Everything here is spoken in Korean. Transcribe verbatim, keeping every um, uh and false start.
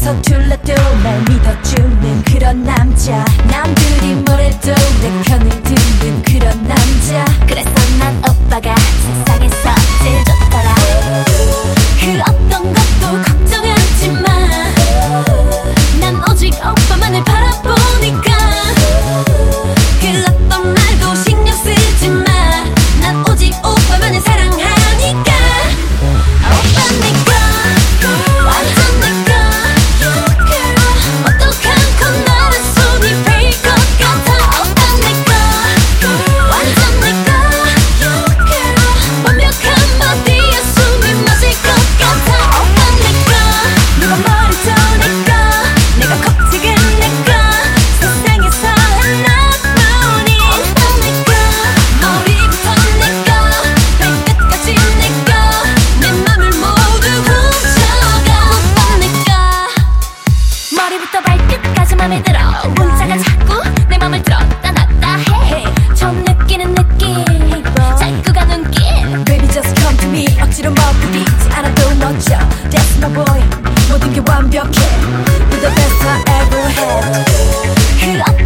서툴러도 날 믿어주는 그런 남자. 남들이 뭐래도 내 편을 듣는 그런 남자. 그래서 난 오빠가 세상에서 제일 좋더라. 그 어떤 것도 걱정하지 마. 난 오직 오빠만을 바라보니까. 그 어떤 말도 신경 쓰지 마. 난 오직 오빠만을 사랑하니까. 오빠 내꺼 완전 내꺼. 어떡한 건 나를 손이 베일 것 같아. 오빠 내꺼 완전 내꺼. 완벽한 바디에 숨이 멎을 것 같아. 오빠 내꺼 누가 뭐래도 내꺼. 내가 걱정은 내꺼. 세상에서 하나뿐인 오빠 내꺼. 머리부터 내꺼 발끝까지 내꺼. 내 맘을 모두 훔쳐가. 오빠 내꺼. 머리부터 발끝까지 맘에 들어. 문자가 자꾸 내 맘을 들었다 놨다 해. 처음 느끼는 느낌 자꾸 가는 길. Baby just come to me. 억지로 먹히지 않아도 멋져. That's my boy. 모든 게 완벽해. You're the best I ever had. 그